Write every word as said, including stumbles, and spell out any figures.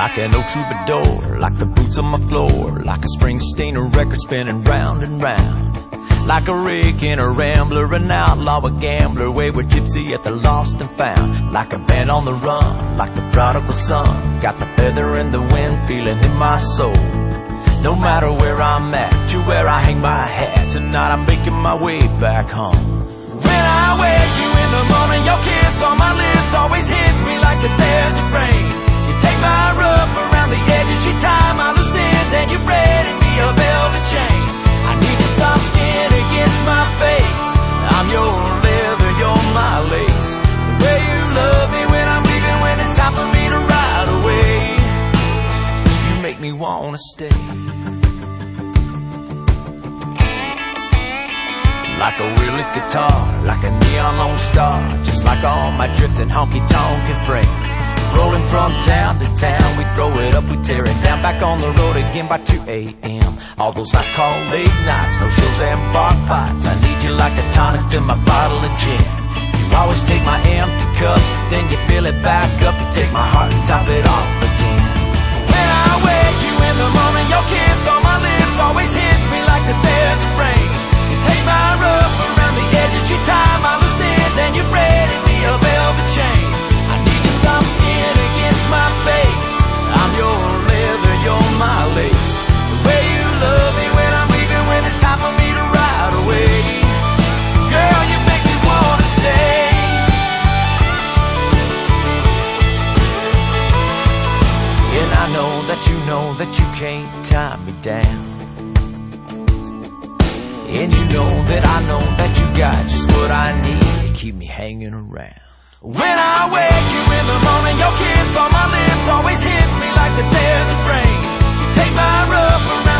like an old troubadour, like the boots on my floor, like a Springsteen record spinning round and round. Like a rake and a rambler, an outlaw, a gambler, wayward gypsy at the lost and found. Like a band on the run, like the prodigal son, got the feather in the wind, feeling in my soul. No matter where I'm at, you're where I hang my hat. Tonight I'm making my way back home. When I wake you in the morning, your kiss on my lips always hits me like the desert rain. You take my rough around the edges, you tie my loose ends, and you braid in me a velvet chain. I need your soft skin against my face. I'm your leather, you're my lace. The way you love me when I'm leaving, when it's time for me to ride away, you make me wanna stay. Like a Willie's guitar, like a neon lone star, just like all my drifting honky-tonkin' friends. Rolling from town to town, we throw it up, we tear it down, back on the road again by two a.m. All those nights called late nights, no shows and bar fights. I need you like a tonic to my bottle of gin. You always take my empty cup, then you fill it back up. You take my heart and top it off again. When I wake you in the morning, your kiss on my lips always hits me like the desert rain. You take my rough around the edges, you tie my loose ends, and you braid in me a velvet chain. I need your soft skin against my face. I'm your leather, you're my lace. The way you love me when I'm leaving, when it's time for me to ride away, girl, you make me wanna stay. And I know that you know that you can't tie me down. And you know that I know that you got just what I need to keep me hanging around. When I wake you in the morning, your kiss on my lips always hits me like the desert rain. You take my rough around